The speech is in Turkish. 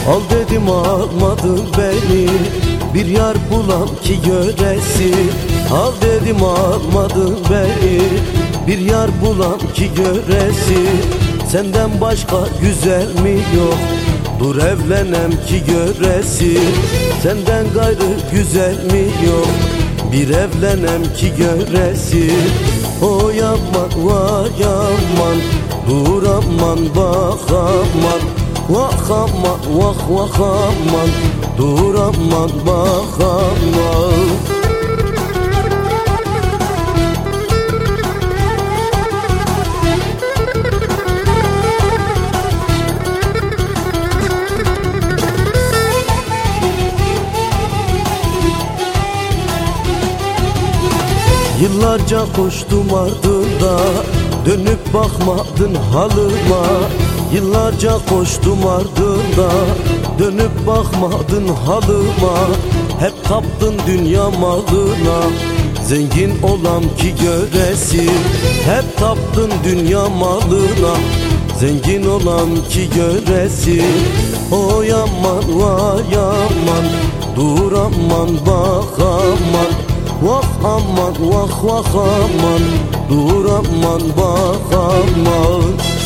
Al dedim almadın beni, bir yar bulam ki göresi. Al dedim almadın beni, bir yar bulam ki göresi. Senden başka güzel mi yok, dur evlenem ki göresi. Senden gayrı güzel mi yok, bir evlenem ki göresi. O yapma vay aman, dur aman bak aman. Vah aman vah vah aman, dur aman bak aman. Yıllarca koştum ardında, dönüp bakmadın halıma. Yıllarca koştum ardında, dönüp bakmadın halıma. Hep taptın dünya malına, zengin olam ki göresin. Hep taptın dünya malına, zengin olam ki göresin. Oy aman vay aman, dur aman bak aman. Vah aman vah vah aman, dur aman bak aman.